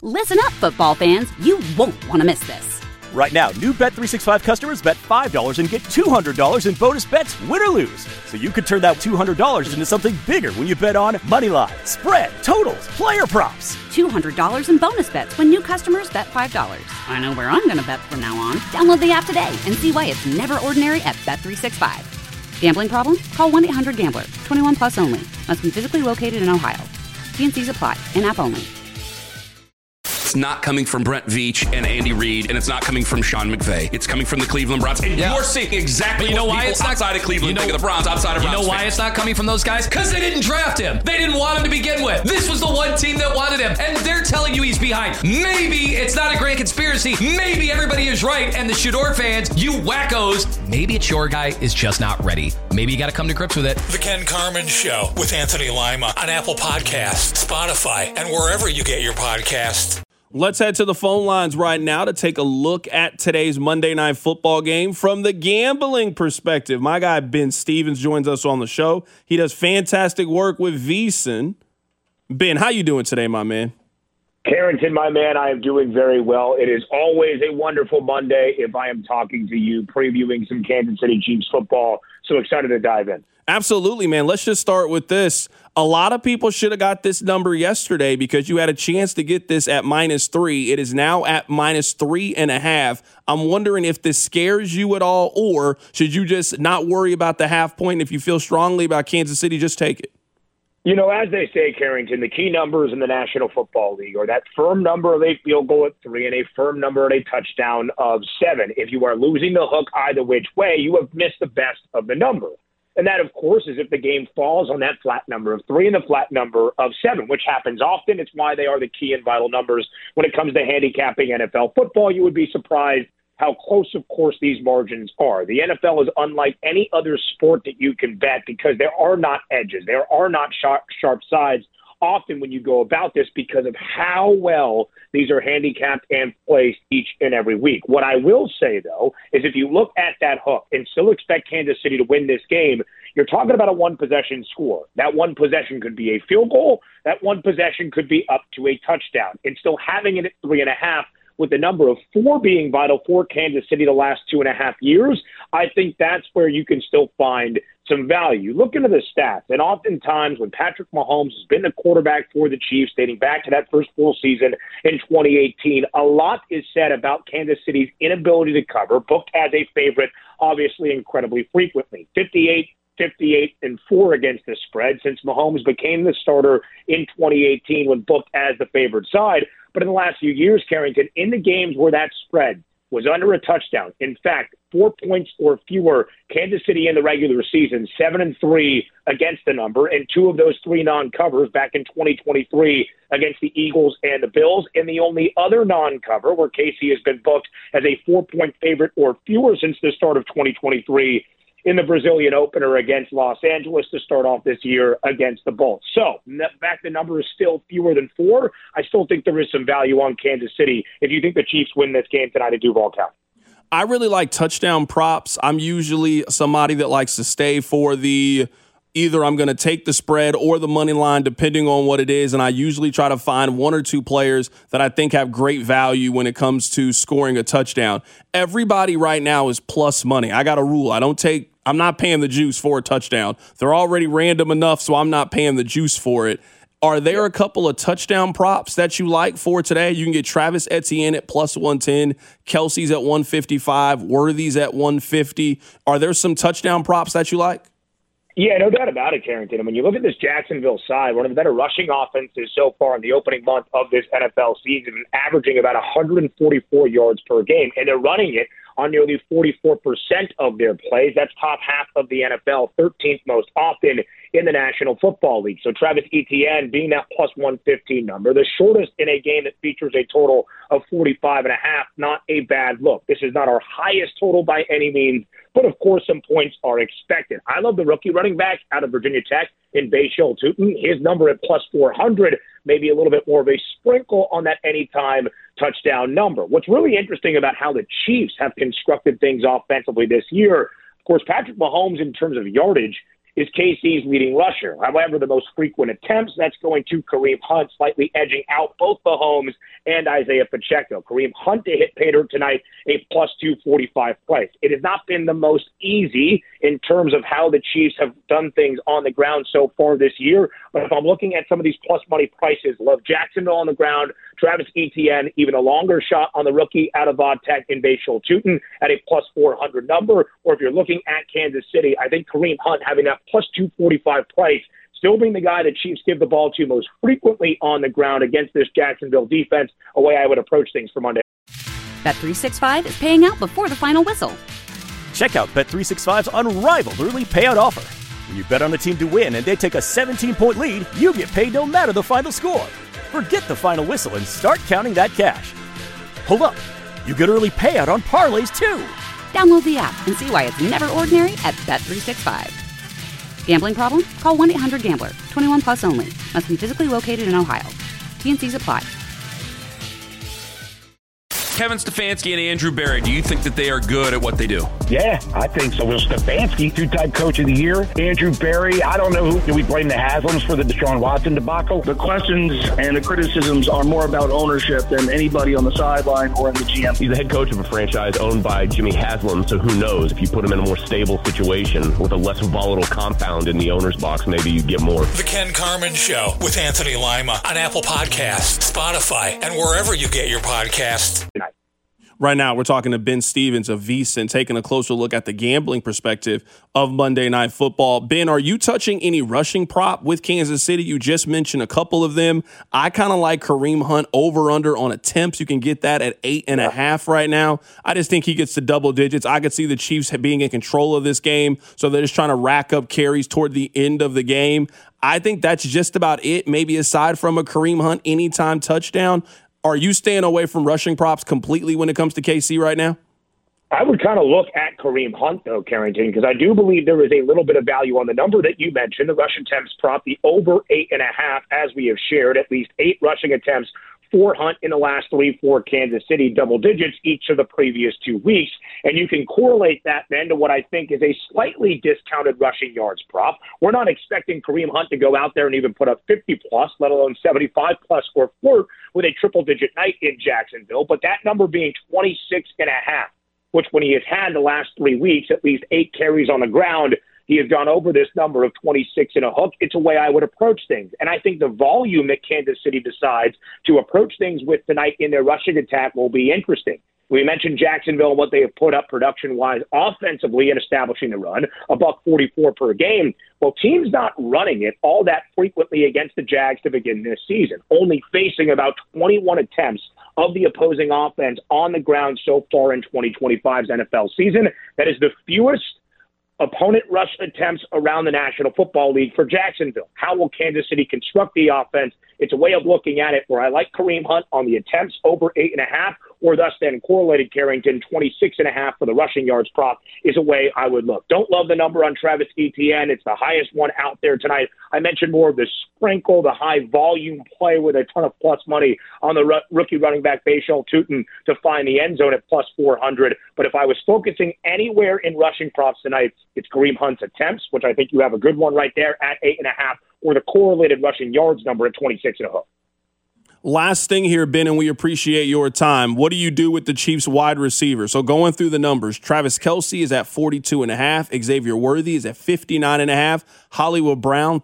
Listen up, football fans. You won't want to miss this. Right now, new Bet365 customers bet $5 and get $200 in bonus bets, win or lose. So you could turn that $200 into something bigger when you bet on money line, spread, totals, player props. $200 in bonus bets when new customers bet $5. I know where I'm going to bet from now on. Download the app today and see why it's never ordinary at Bet365. Gambling problem? Call 1-800-GAMBLER. 21 plus only. Must be physically located in Ohio. T&Cs apply. In-app only. It's not coming from Brent Veach and Andy Reid, and it's not coming from Sean McVay. It's coming from the Cleveland Browns. And you're seeing exactly what people outside of Cleveland think of the Browns, outside of Browns. You know why it's not coming from those guys? Because they didn't draft him. They didn't want him to begin with. This was the one team that wanted him, and they're telling you he's behind. Maybe it's not a grand conspiracy. Maybe everybody is right, and the Shador fans, you wackos, maybe it's your guy is just not ready. Maybe you got to come to grips with it. The Ken Carman Show with Anthony Lima on Apple Podcasts, Spotify, and wherever you get your podcasts. Let's head to the phone lines right now to take a look at today's Monday Night Football game from the gambling perspective. My guy Ben Stevens joins us on the show. He does fantastic work with VSiN. Ben, how you doing today, my man? Carrington, my man, I am doing very well. It is always a wonderful Monday if I am talking to you, previewing some Kansas City Chiefs football. So excited to dive in. Absolutely, man. Let's just start with this. A lot of people should have got this number yesterday because you had a chance to get this at -3. It is now at -3.5. I'm wondering if this scares you at all, or should you just not worry about the half point? If you feel strongly about Kansas City, just take it. You know, as they say, Carrington, the key numbers in the National Football League are that firm number of a field goal at 3 and a firm number at a touchdown of 7. If you are losing the hook either which way, you have missed the best of the number. And that, of course, is if the game falls on that flat number of 3 and the flat number of 7, which happens often. It's why they are the key and vital numbers when it comes to handicapping NFL football. You would be surprised how close, of course, these margins are. The NFL is unlike any other sport that you can bet because there are not edges. There are not sharp sides often when you go about this because of how well these are handicapped and placed each and every week. What I will say, though, is if you look at that hook and still expect Kansas City to win this game, you're talking about a one-possession score. That one possession could be a field goal. That one possession could be up to a touchdown. And still having it at 3.5 with the number of 4 being vital for Kansas City the last 2.5 years, I think that's where you can still find some value. Look into the stats, and oftentimes when Patrick Mahomes has been the quarterback for the Chiefs dating back to that first full season in 2018, a lot is said about Kansas City's inability to cover, booked as a favorite, obviously incredibly frequently. 58-4 against the spread since Mahomes became the starter in 2018 when booked as the favored side. But in the last few years, Carrington, in the games where that spread was under a touchdown, in fact, 4 points or fewer, Kansas City in the regular season, 7-3 against the number, and 2 of those 3 non-covers back in 2023 against the Eagles and the Bills. And the only other non-cover where KC has been booked as a 4-point favorite or fewer since the start of 2023 in the Brazilian opener against Los Angeles to start off this year against the Bolts. So, back the number is still fewer than 4. I still think there is some value on Kansas City if you think the Chiefs win this game tonight at Duval County. I really like touchdown props. I'm usually somebody that likes to stay for the either I'm going to take the spread or the money line, depending on what it is. And I usually try to find 1 or 2 players that I think have great value when it comes to scoring a touchdown. Everybody right now is plus money. I got a rule. I'm not paying the juice for a touchdown. They're already random enough, so I'm not paying the juice for it. Are there a couple of touchdown props that you like for today? You can get Travis Etienne at plus 110, Kelsey's at 155, Worthy's at 150. Are there some touchdown props that you like? Yeah, no doubt about it, Carrington. And when you look at this Jacksonville side, one of the better rushing offenses so far in the opening month of this NFL season, averaging about 144 yards per game, and they're running it on nearly 44% of their plays. That's top half of the NFL, 13th most often in the National Football League. So Travis Etienne being that plus 115 number, the shortest in a game that features a total of 45.5, not a bad look. This is not our highest total by any means, but of course some points are expected. I love the rookie running back out of Virginia Tech in Bashal Tutin. His number at plus 400, maybe a little bit more of a sprinkle on that anytime touchdown number. What's really interesting about how the Chiefs have constructed things offensively this year, of course, Patrick Mahomes in terms of yardage is KC's leading rusher. However, the most frequent attempts, that's going to Kareem Hunt, slightly edging out both Mahomes and Isaiah Pacheco. Kareem Hunt to hit pay dirt tonight, a plus 245 price. It has not been the most easy in terms of how the Chiefs have done things on the ground so far this year. But if I'm looking at some of these plus money prices, love Jacksonville on the ground, Travis Etienne, even a longer shot on the rookie out of Tech in Bashal Tutin at a plus 400 number. Or if you're looking at Kansas City, I think Kareem Hunt having that plus 245 price, still being the guy that Chiefs give the ball to most frequently on the ground against this Jacksonville defense, a way I would approach things for Monday. Bet365 is paying out before the final whistle. Check out Bet365's unrivaled early payout offer. When you bet on a team to win and they take a 17-point lead, you get paid no matter the final score. Forget the final whistle and start counting that cash. Hold up. You get early payout on parlays, too. Download the app and see why it's never ordinary at Bet365. Gambling problem? Call 1-800-GAMBLER. 21 plus only. Must be physically located in Ohio. T&Cs apply. Kevin Stefanski and Andrew Berry, do you think that they are good at what they do? Yeah, I think so. Will Stefanski, two-time coach of the year. Andrew Berry, I don't know do we blame the Haslams for the Deshaun Watson debacle? The questions and the criticisms are more about ownership than anybody on the sideline or in the GM. He's the head coach of a franchise owned by Jimmy Haslam, so who knows? If you put him in a more stable situation with a less volatile compound in the owner's box, maybe you get more. The Ken Carman Show with Anthony Lima on Apple Podcasts, Spotify, and wherever you get your podcasts. Right now, we're talking to Ben Stevens of VSiN, taking a closer look at the gambling perspective of Monday Night Football. Ben, are you touching any rushing prop with Kansas City? You just mentioned a couple of them. I kind of like Kareem Hunt over-under on attempts. You can get that at 8.5 right now. I just think he gets to double digits. I could see the Chiefs being in control of this game, so they're just trying to rack up carries toward the end of the game. I think that's just about it, maybe aside from a Kareem Hunt anytime touchdown. Are you staying away from rushing props completely when it comes to KC right now? I would kind of look at Kareem Hunt, though, Carrington, because I do believe there is a little bit of value on the number that you mentioned, the rush attempts prop, the over 8.5, as we have shared, at least 8 rushing attempts for Hunt in the last 3 for Kansas City, double digits each of the previous 2 weeks. And you can correlate that then to what I think is a slightly discounted rushing yards prop. We're not expecting Kareem Hunt to go out there and even put up 50-plus, let alone 75-plus, or flirt with a triple-digit night in Jacksonville. But that number being 26.5, which when he has had the last 3 weeks, at least 8 carries on the ground, he has gone over this number of 26 and a hook. It's a way I would approach things. And I think the volume that Kansas City decides to approach things with tonight in their rushing attack will be interesting. We mentioned Jacksonville and what they have put up production-wise offensively in establishing the run, $144 per game. Well, teams not running it all that frequently against the Jags to begin this season, only facing about 21 attempts of the opposing offense on the ground so far in 2025's NFL season. That is the fewest opponent rush attempts around the National Football League for Jacksonville. How will Kansas City construct the offense? It's a way of looking at it where I like Kareem Hunt on the attempts over 8.5, or thus then correlated Carrington 26.5 for the rushing yards prop is a way I would look. Don't love the number on Travis Etienne. It's the highest one out there tonight. I mentioned more of the sprinkle, the high volume play with a ton of plus money on the rookie running back Bashal Tutin to find the end zone at plus 400. But if I was focusing anywhere in rushing props tonight, it's Kareem Hunt's attempts, which I think you have a good one right there at 8.5, or the correlated rushing yards number at 26 and a hook. Last thing here, Ben, and we appreciate your time. What do you do with the Chiefs wide receiver? So going through the numbers, Travis Kelce is at 42.5. Xavier Worthy is at 59.5. Hollywood Brown,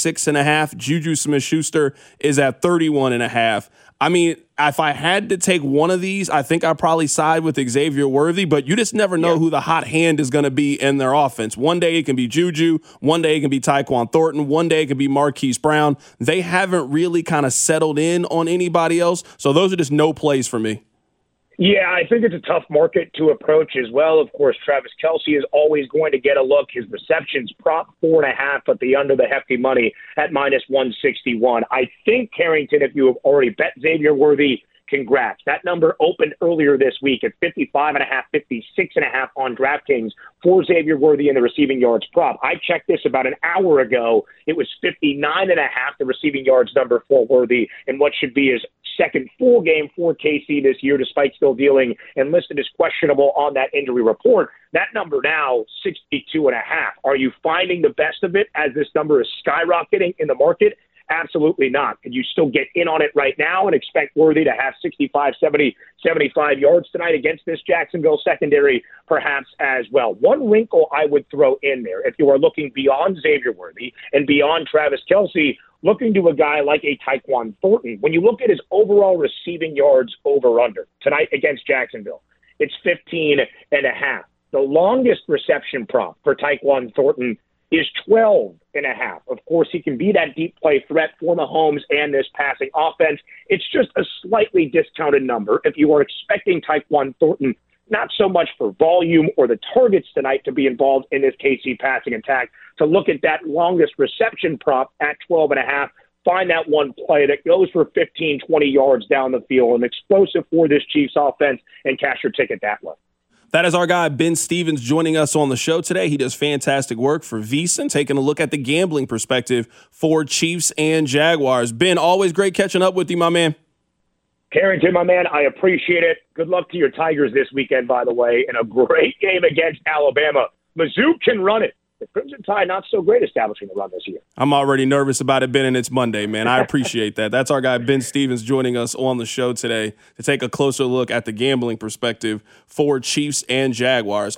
36.5. Juju Smith-Schuster is at 31.5. I mean, if I had to take one of these, I think I'd probably side with Xavier Worthy, but you just never know who the hot hand is going to be in their offense. One day it can be Juju. One day it can be Tyquan Thornton. One day it can be Marquise Brown. They haven't really kind of settled in on anybody else, so those are just no plays for me. Yeah, I think it's a tough market to approach as well. Of course, Travis Kelce is always going to get a look. His receptions prop 4.5 at the under the hefty money at minus 161. I think, Carrington, if you have already bet Xavier Worthy, Congrats. That number opened earlier this week at 55.5, 56.5 on DraftKings for Xavier Worthy in the receiving yards prop. I checked this about an hour ago. It was 59.5, the receiving yards number for Worthy, in what should be his second full game for KC this year, despite still dealing and listed as questionable on that injury report. That number now, 62.5. Are you finding the best of it as this number is skyrocketing in the market? Absolutely not. Can you still get in on it right now and expect Worthy to have 65, 70, 75 yards tonight against this Jacksonville secondary? Perhaps as well. One wrinkle I would throw in there, if you are looking beyond Xavier Worthy and beyond Travis Kelce, looking to a guy like a Tyquan Thornton. When you look at his overall receiving yards over-under tonight against Jacksonville, it's 15.5. The longest reception prop for Tyquan Thornton is 12.5. Of course, he can be that deep play threat for Mahomes and this passing offense. It's just a slightly discounted number. If you are expecting Tyquan Thornton, not so much for volume or the targets tonight to be involved in this KC passing attack, to look at that longest reception prop at 12.5, find that one play that goes for 15, 20 yards down the field, an explosive for this Chiefs offense, and cash your ticket that way. That is our guy, Ben Stevens, joining us on the show today. He does fantastic work for VSiN, taking a look at the gambling perspective for Chiefs and Jaguars. Ben, always great catching up with you, my man. Carrington, my man, I appreciate it. Good luck to your Tigers this weekend, by the way, and a great game against Alabama. Mizzou can run it. The Crimson Tide, not so great establishing the run this year. I'm already nervous about it, Ben, and it's Monday, man. I appreciate that. That's our guy, Ben Stevens, joining us on the show today to take a closer look at the gambling perspective for Chiefs and Jaguars.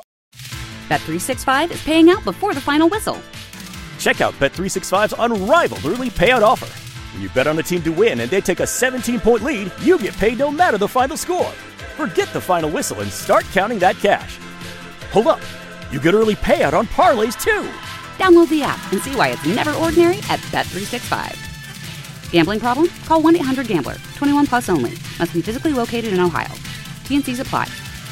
Bet365 is paying out before the final whistle. Check out Bet365's unrivaled early payout offer. When you bet on a team to win and they take a 17-point lead, you get paid no matter the final score. Forget the final whistle and start counting that cash. Hold up. You get early payout on parlays, too. Download the app and see why it's never ordinary at Bet365. Gambling problem? Call 1-800-GAMBLER. 21 plus only. Must be physically located in Ohio. T&Cs apply.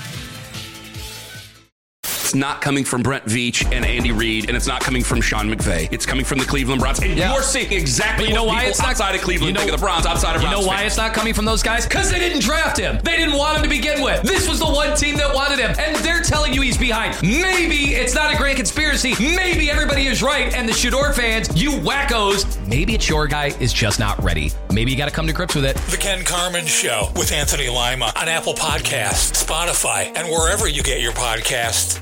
It's not coming from Brent Veach and Andy Reid, and it's not coming from Sean McVay. It's coming from the Cleveland Browns. And you're seeing exactly you know what why people it's not, outside of Cleveland think of the Browns, outside of Browns. You know why fans. it's not coming from those guys? Because they didn't draft him. They didn't want him to begin with. This was the one team that wanted him, and they're telling you he's behind. Maybe it's not a grand conspiracy. Maybe everybody is right, and the Shador fans, you wackos, maybe it's your guy is just not ready. Maybe you got to come to grips with it. The Ken Carman Show with Anthony Lima on Apple Podcasts, Spotify, and wherever you get your podcasts.